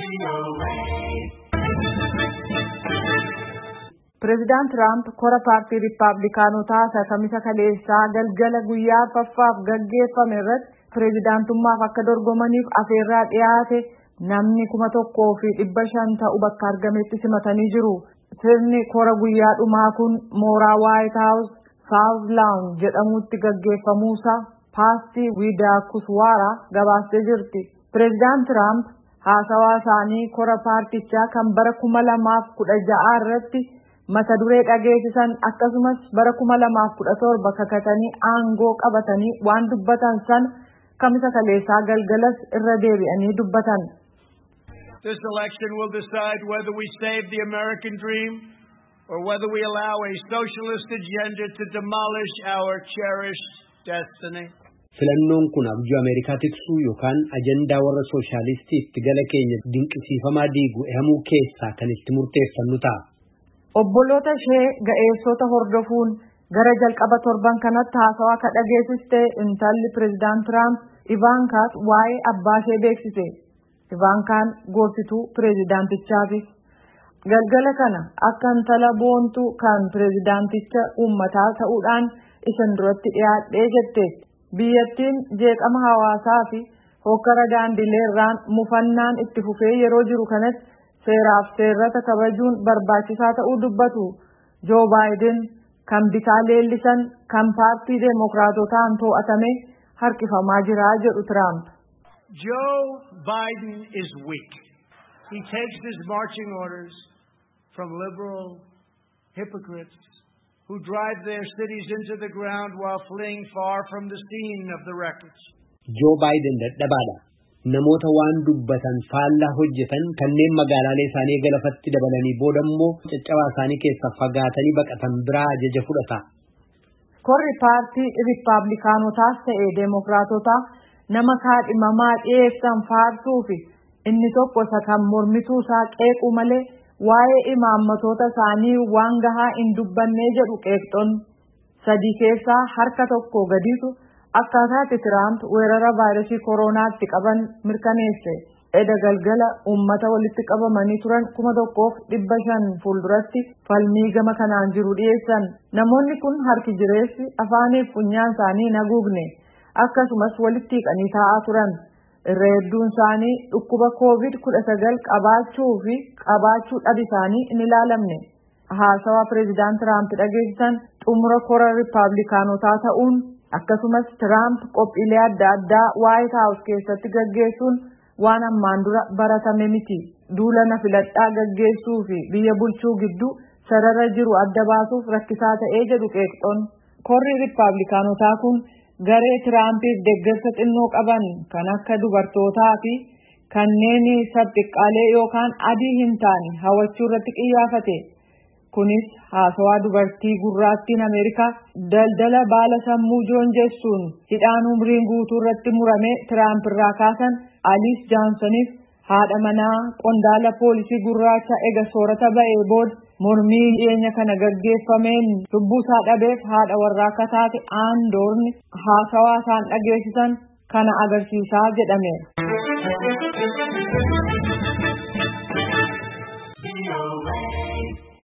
President Trump kora paartii Riippaabilikaanotaa sakamisa kaleessaa galgala guyyaa faffaaf gaggeeffame irratti pireezidaantummaaf akka dorgomaniif afeerraa dhiyaate namni 1,500 ta'u bakka argametti simatanii jiru. Sirni kora guyyaa dhumaa kun mooraa White House South Lawn jedhamutti gaggeeffamuusaa Paastii Wiidaakuswaara gabaastee jirti. President Trump haasawaa isaanii kora paartichaa kan bara 2016 irratti mata duree dhageessisan akkasumas bara 2017 kakatanii aangoo qabatanii waan dubbatan san kamisa kaleessaa galgalas irra deebi'anii dubbatan. This election will decide whether we save the American dream or whether we allow a socialist agenda to demolish our cherished destiny. Filannoon kun abjuu Ameerikaa tiksuu yookaan ajandaa warra sooshaalistii itti gala keenya dinqisiifamaa diigu ehamuu keessaa kan itti murteeffannu ta'a. Obboloota ishee ga'eessota hordofuun gara jalqaba torban kanatti haasawaa akka dhageessiste intalli President Trump Ivankaas waa'ee abbaa ishee beeksise. Ivankaan gorsituu pireezidaantichaati. Galgala kana akka intala boontuu kan pireezidaanticha uummataa ta'uudhaan isin duratti dhiyaadhee jette. Biyyattiin jeeqama hawaasaa fi hokkara daandileerraan mufannaan itti fufee yeroo jiru kanatti seeraaf seerrata kabajuun barbaachisaa ta'uu dubbatu. Joo Baayiden kan bitaa leellisan kan paartii Deemokiraatotaan to'atame harkifamaa jira jedhu Trump. Joe Biden is weak. He takes his marching orders from liberal hypocrites who drive their cities into the ground while fleeing far from the scene of the wreckage. Joe Biden dadhabaadha. Namoota waan dubbatan faallaa hojjetan kanneen magaalaalee isaanii galafatti dabalanii boodammoo caccabaa isaanii keessa fagaatanii baqatan biraa ajaja fudhata. Korri paartii Riippaabilikaanotaas ta'ee Deemokiraatotaa nama kaadhimamaa dhiyeessan faarsuu fi inni tokko isa kan mormituu isaa qeequ malee waa'ee imaammatoota isaanii waan gahaa hin dubbannee jedhu qeeqxoonni. Sadii keessaa harka tokko gadiitu akkaataa Trump weerara vaayirasii koronaatti qaban mirkaneesse. Eda galgala uummata walitti qabamanii turan 1,500 fuulduratti falmii gama kanaan jiru dhiyeessan. Namoonni kun harki jireessi afaaniif funyaan isaanii haguugne akkasumas walitti hiiqanii taa'aa turan. Irra hedduun isaanii dhukkuba COVID-19 qabaachuu fi qabaachuu dhabi isaanii hin ilaalamne. Haasawaa President Trump dhageessisan xumura kora Riippaabilikaanotaa ta'uun akkasumas Trump qophiilee adda addaa White House keessatti gaggeessuun waan ammaan dura baratame miti. Duula filadhaa gaggeessuu fi biyya bulchuu gidduu sarara jiru adda baasuuf rakkisaa ta'ee jedhu qeeqxoon. Korri Riippaabilikaanotaa kun garee Tiraampiif deeggarsa xinnoo qaban kan akka dubartootaa fi kanneen sabxiqqaalee yookaan adii hin taane hawachuu irratti xiyyeeffate. Kunis haasawaa dubartii gurraattiin Ameerikaa daldala baala sammuu joonjessuun hidhaan umriin guutuu irratti murame Tiraamp irraa kaasan Alice Johnsoniif haadha manaa qondaala poolisii gurraacha ega soorata ba'ee booda mormii dhiyeenya kana gaggeeffameen lubbuusaa dhabeef haadha warraa akka taate aandoorni haasawaa isaan dhageessisan kana agarsiisaa jedhameera.